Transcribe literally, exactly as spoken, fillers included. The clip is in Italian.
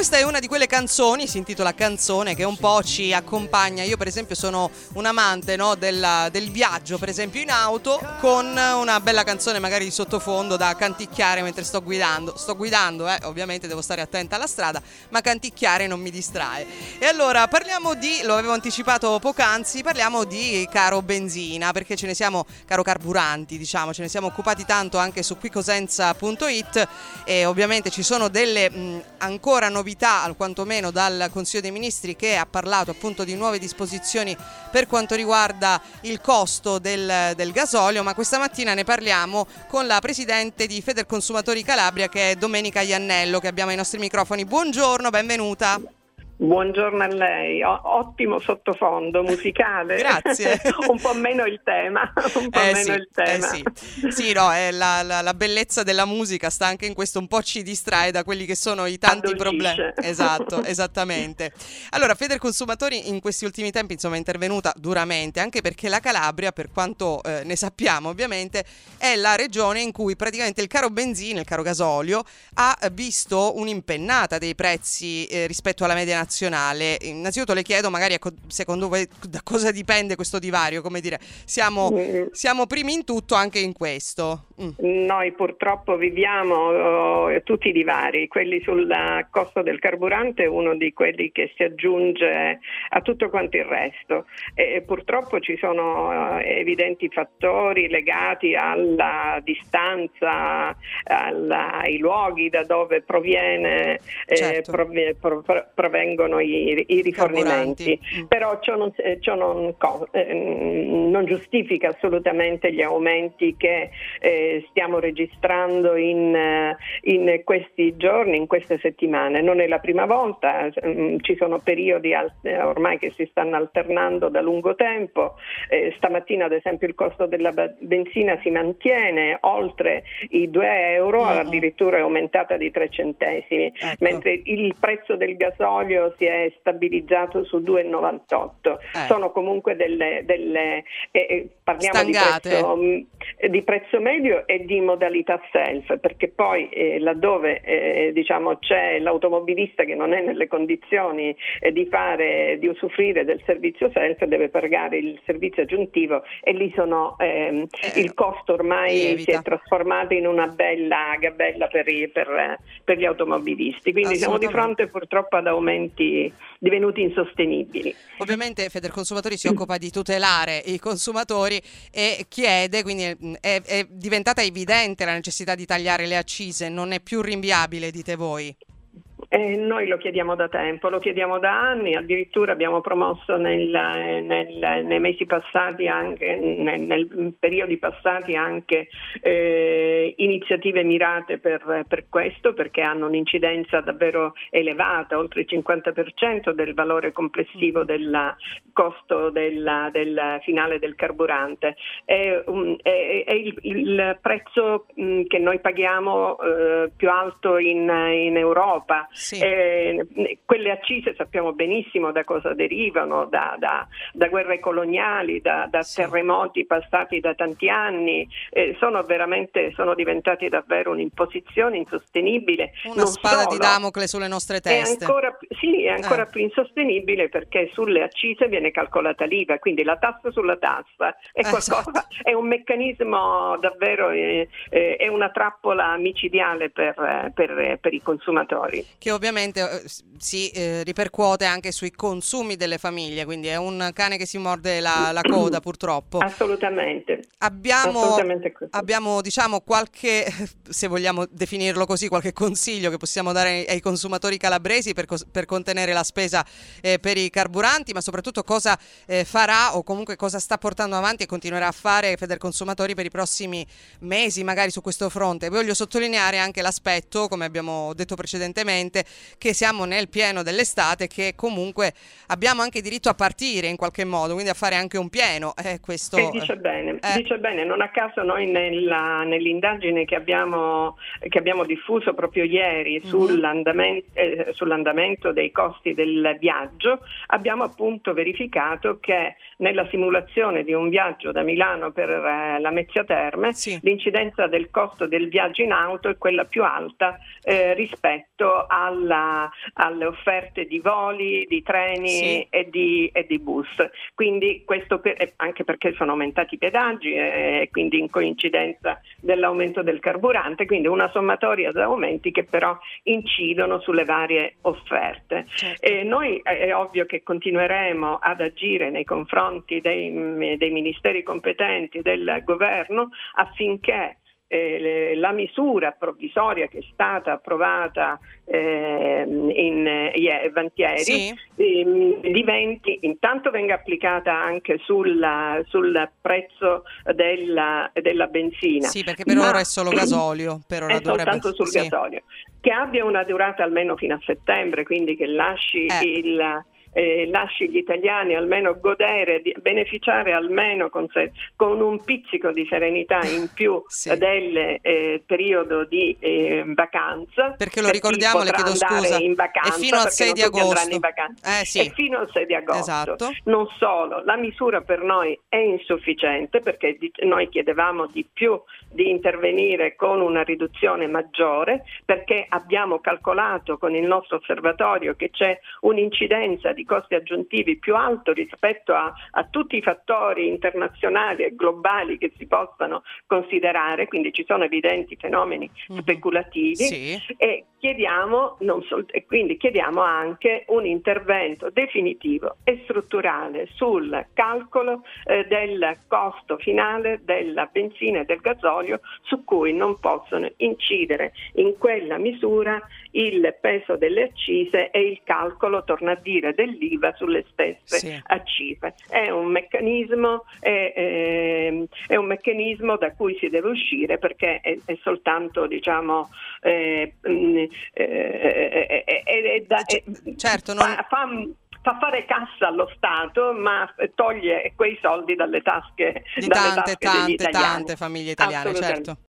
questa è una di quelle canzoni, si intitola Canzone, che un po' ci accompagna. Io per esempio sono un amante, no, della, del viaggio, per esempio in auto, con una bella canzone magari di sottofondo da canticchiare mentre sto guidando. Sto guidando, eh, ovviamente devo stare attenta alla strada, ma canticchiare non mi distrae. E allora parliamo di, lo avevo anticipato poc'anzi, parliamo di caro benzina, perché ce ne siamo, caro carburanti, diciamo, ce ne siamo occupati tanto anche su qui cosenza punto it, e ovviamente ci sono delle mh, ancora novità, al quantomeno dal Consiglio dei Ministri, che ha parlato appunto di nuove disposizioni per quanto riguarda il costo del, del gasolio, ma questa mattina ne parliamo con la presidente di Federconsumatori Calabria, che è Domenica Iannello, che abbiamo ai nostri microfoni. Buongiorno, benvenuta. Buongiorno a lei, O- ottimo sottofondo musicale. Grazie. Un po' meno il tema, un po' eh meno sì, il tema. Eh sì. sì, no, è la, la, la bellezza della musica sta anche in questo, un po' ci distrae da quelli che sono i tanti Addolcisce. problemi. Esatto, esattamente. Allora, Federconsumatori in questi ultimi tempi, insomma, è intervenuta duramente, anche perché la Calabria, per quanto eh, ne sappiamo ovviamente, è la regione in cui praticamente il caro benzina, il caro gasolio, ha visto un'impennata dei prezzi eh, rispetto alla media nazionale. Nazionale. Innanzitutto le chiedo magari ecco, secondo voi da cosa dipende questo divario, come dire, siamo, Mm. siamo primi in tutto anche in questo. Mm. Noi purtroppo viviamo uh, tutti i divari, quelli sul costo del carburante è uno di quelli che si aggiunge a tutto quanto il resto, e purtroppo ci sono uh, evidenti fattori legati alla distanza, alla, ai luoghi da dove proviene, Certo. eh, prov- prov- provengono i, i rifornimenti, Mm. però ciò non, ciò non, eh, non giustifica assolutamente gli aumenti che eh, stiamo registrando in, in questi giorni, in queste settimane. Non è la prima volta, ci sono periodi ormai che si stanno alternando da lungo tempo. Eh, stamattina ad esempio il costo della benzina si mantiene oltre i due euro, mm-hmm. addirittura è aumentata di tre centesimi, ecco. Mentre il prezzo del gasolio si è stabilizzato su due virgola novantotto. Eh. Sono comunque delle, delle eh, parliamo di prezzo, di prezzo medio e di modalità self, perché poi eh, laddove eh, diciamo c'è l'automobilista che non è nelle condizioni eh, di fare di usufruire del servizio self, deve pagare il servizio aggiuntivo, e lì sono ehm, eh, il costo ormai lievita. Si è trasformato in una bella gabella per, i, per, per gli automobilisti, quindi siamo di fronte purtroppo ad aumenti divenuti insostenibili. Ovviamente Federconsumatori si occupa di tutelare i consumatori e chiede, quindi è, è diventata evidente la necessità di tagliare le accise, non è più rinviabile, dite voi? Eh, noi lo chiediamo da tempo, lo chiediamo da anni, addirittura abbiamo promosso nel, nel, nei mesi passati, anche nel, nel periodi passati anche eh, iniziative mirate per, per questo, perché hanno un'incidenza davvero elevata, oltre il cinquanta per cento del valore complessivo del costo della, del finale del carburante. È, um, è, è il, il prezzo mh, che noi paghiamo eh, più alto in, in Europa. Sì. Eh, quelle accise sappiamo benissimo da cosa derivano, da, da, da guerre coloniali, da, da sì. terremoti passati da tanti anni, eh, sono veramente sono diventati davvero un'imposizione insostenibile. Una non spada solo, di Damocle sulle nostre teste. È ancora, sì, è ancora eh. più insostenibile perché sulle accise viene calcolata l'I V A, quindi la tassa sulla tassa è, qualcosa, esatto. è un meccanismo davvero, eh, eh, è una trappola micidiale per, per, per i consumatori. Che ovviamente eh, si eh, ripercuote anche sui consumi delle famiglie, quindi è un cane che si morde la, la coda purtroppo. Assolutamente. Abbiamo, Assolutamente abbiamo diciamo qualche, se vogliamo definirlo così, qualche consiglio che possiamo dare ai, ai consumatori calabresi per, cos- per contenere la spesa eh, per i carburanti, ma soprattutto cosa eh, farà o comunque cosa sta portando avanti e continuerà a fare Federconsumatori per i prossimi mesi magari su questo fronte. Voglio sottolineare anche l'aspetto, come abbiamo detto precedentemente, che siamo nel pieno dell'estate, che comunque abbiamo anche diritto a partire in qualche modo, quindi a fare anche un pieno. Eh, questo, e dice bene, eh. dice conosce bene, non a caso noi nella, nell'indagine che abbiamo, che abbiamo diffuso proprio ieri mm-hmm. sull'andamento, eh, sull'andamento dei costi del viaggio, abbiamo appunto verificato che nella simulazione di un viaggio da Milano per eh, la Mezzia Terme sì. l'incidenza del costo del viaggio in auto è quella più alta eh, rispetto alla, alle offerte di voli, di treni sì. e, di, e di bus. Quindi questo per, anche perché sono aumentati i pedaggi e, e quindi in coincidenza dell'aumento del carburante, quindi una sommatoria di aumenti che però incidono sulle varie offerte. Certo. E noi è ovvio che continueremo ad agire nei confronti dei, dei ministeri competenti del governo affinché Eh, la misura provvisoria che è stata approvata eh, in eh, Vantieri sì. eh, diventi, intanto venga applicata anche sul, sul prezzo della, della benzina. Sì, perché per ora è solo gasolio. Per ora è soltanto sul sì. gasolio. Che abbia una durata almeno fino a settembre, quindi che lasci eh. il... Eh, lasci gli italiani almeno godere, di beneficiare almeno con, se, con un pizzico di serenità in più sì. del eh, periodo di eh, vacanza. Perché lo per ricordiamo, le chiedo scusa, in vacanza, è fino al sei di agosto. Eh, sì. È fino al sei di agosto. Esatto. Non solo, la misura per noi è insufficiente perché di, noi chiedevamo di più di intervenire con una riduzione maggiore perché abbiamo calcolato con il nostro osservatorio che c'è un'incidenza di costi aggiuntivi più alto rispetto a, a tutti i fattori internazionali e globali che si possano considerare, quindi ci sono evidenti fenomeni mm-hmm. speculativi sì. e chiediamo non sol- e quindi chiediamo anche un intervento definitivo e strutturale sul calcolo eh, del costo finale della benzina e del gasolio su cui non possono incidere in quella misura il peso delle accise e il calcolo, torna a dire, dell'I V A sulle stesse sì. accise. È un meccanismo è, è, è un meccanismo da cui si deve uscire perché è, è soltanto diciamo eh, eh, eh, eh, eh, da, eh, certo non... fa, fa, fa fare cassa allo Stato ma toglie quei soldi dalle tasche di dalle tante tasche degli tante italiani. tante famiglie italiane, certo.